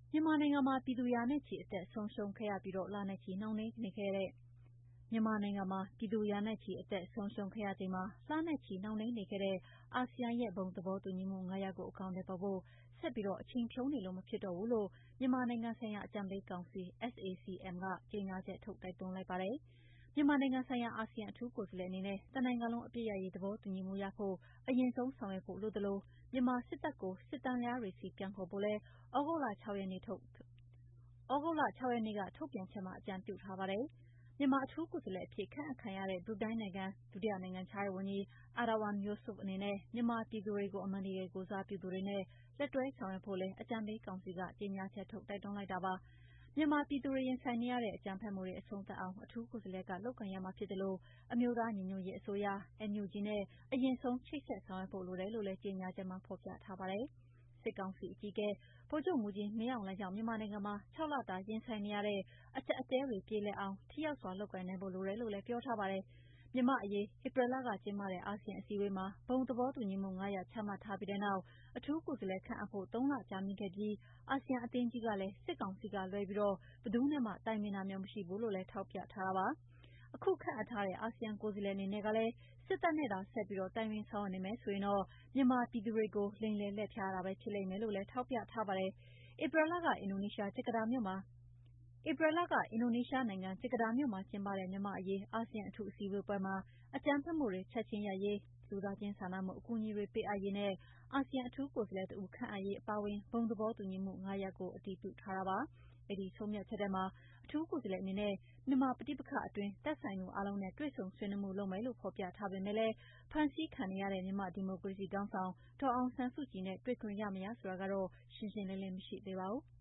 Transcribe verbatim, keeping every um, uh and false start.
မြန်မာနိုင်ငံမှာပြည်သူရာနဲ့ချီအသက်ဆုံးရှုံးခဲ့ရပြီးလနဲ့ချီနှောင့်နှေးနေခဲ့တဲ့မြန်မာနိုင်ငံမှာပြည်သူရာနဲ့ချီအသက်ဆုံးရှုံးခဲ့ရချိန်မှာလနဲ့ချီနှောင့်နှေးနေခဲ့တဲ့အာဆီယံရဲ့ဘုံသဘောတူညီမှု၅ရပ်ကိုအကောင်အထည်ဖော်ဖို့ဆက်ပြီးအချိန်ဖြုန်းနေလို့မဖြစ်တော့ဘူးလို့မြန်မာနိုင်ငံဆိုင်ရာအကြံပေးကောင်စီ S A C M ကကြေညာချက်ထုတ်တိုက်တွန်းလိုက်ပါတယ်။မြန်မာနိုင်ငံဆိုင်ရာအာဆီယံအထူးကိုယ်စားလှယ်အနေနဲ့တနိုင်ငံလုံးအပစ်ရပ်ရေးသဘောတူညီမှုရဖို့အရင်ဆုံးဆောင်ရွက်ဖို့လိုသလိုမြန်မာစစ်တပ်ကိုစစ်တန်းလျားတွေဆီပြန်ခေါ်ဖို့လည်းသြဂုတ်လ၆ရက်နေ့ထုတ်သြဂုတ်လ၆ရက်နေ့ကထုတ်ပြန်ချက်မှာအကြံပြုထားပါတယ်။မြန်မာအထူးကိုယ်စားလှယ်အဖြစ်ခန့်အပ်ခံရတဲ့ဘရူနိုင်းနိုင်ငံဒုတိယနိုင်ငံခြားရေးဝန်ကြီး Erywan Yousof အနေနဲ့မြန်မာပြည်သူတွေကိုအမှန်တကယ်ကိုယ်စားပြုသူတွေနဲ့လက်တွဲဆောင်ရွက်ဖို့လည်းအကြံပေးကောင်စီကကြေညာချက်ထုတ်တိုက်တွန်းလိုက်တာပါ။မြန်မာပြည်သူတွေရင်ဆိုင်နေရတဲ့အကြမ်းဖက်မှုတွေအဆုံးသတ်အောင်အထူးကိုယ်စားလှယ်ကလုပ်ကိုင်ရမှာဖြစ်သလိုအမျိုးသားညီညွတ်ရေးအစိုးရ N U G နဲ့အရင်ဆုံးချိတ်ဆက်ဆောင်ရွက်ဖို့လိုတယ်လို့လည်းကြေညာချက်မှာဖော်ပြထားပါတယ်။စစ်ကောင်စီအကြီးအကဲဗိုလ်ချုပ်မှူးကြီးမင်းအောင်လှိုင်ကြောင့်မြန်မာနိုင်ငံမှာ၆လတာရင်ဆိုင်နေရတဲ့အကျပ်အတည်းတွေပြေလည်အောင်ထိရောက်စွာလုပ်ကိုင်နိုင်ဖို့လိုတယ်လို့လည်းပြောထားပါတယ်။မြန်မာ့အရေးဧပြီလကကျင်းပတဲ့အာဆီယံအစည်းအဝေးမှာဘုံသဘောတူညီမှု၅ရပ်ချမှတ်ထားပြီးတဲ့နောက်အထူးကိုယ်စားလှယ်ခန့်အပ်ဖို့သုံးလကြာမြင့်ခဲ့ပြီးအာဆီယံအသင်းကြီးကလည်းစစ်ကောင်စီကလွဲပြီးဘယ်သူနဲ့မှတိုင်ပင်တာမျိုးမရှိဘူးလို့လည်းထောက်ပြထားတာပါ။အခုခန့်အပ်ထားတဲ့အာဆီယံကိုယ်စားလှယ်အနေနဲ့ကလည်းစစ်တပ်နဲ့သာဆက်ပြီးတိုင်ပင်ဆောင်ရွက်နေမယ်ဆိုရင်တော့မြန်မာပြည်သူတွေကိုလိမ်လည်လှည့်ဖျားတာပဲဖြစ်လိမ့်မယ်လို့လည်းထောက်ပြထားပါတယ်။ဧပြီလကအင်ဒိုနီးရှားဂျကာတာမြို့မှာဧပြီလကအင်ဒိုနီးရှားနိုင်ငံဂျကာတာမြို့မှာကျင်းပတဲ့မြန်မာ့အရေးအာဆီယံအထူးအစည်းအဝေးပွဲမှာအကြမ်းဖက်မှုတွေချက်ချင်းရပ်ရေးလူသားချင်းစာနာမှုအကူအညီတွေပေးအပ်ရေးနဲ့အာဆီယံအထူးကိုယ်စားလှယ်တဦးခန့်အပ်ရေးအပါအဝင်ဘုံသဘောတူညီမှု၅ရပ်ကိုအတည်ပြုထားတာပါ။အဲဒီဆုံးဖြတ်ချက်ထဲမှာအထူးကိုယ်စားလှယ်အနေနဲ့မြန်မာပဋိပက္ခအတွင်းသက်ဆိုင်သူအားလုံးနဲ့တွေ့ဆုံဆွေးနွေးမှုလုပ်မယ်လို့ဖော်ပြထားပေမယ့်လည်းဖမ်းဆီးခံနေရတဲ့မြန်မာ့ဒီမိုကရေစီခေါင်းဆောင်ဒေါ်အောင်ဆန်းစုကြည်နဲ့တွေ့ခွင့်ရမရဆိုတာကတော့ရှင်းရှင်းလင်းလင်းမရှိသေးပါဘူး။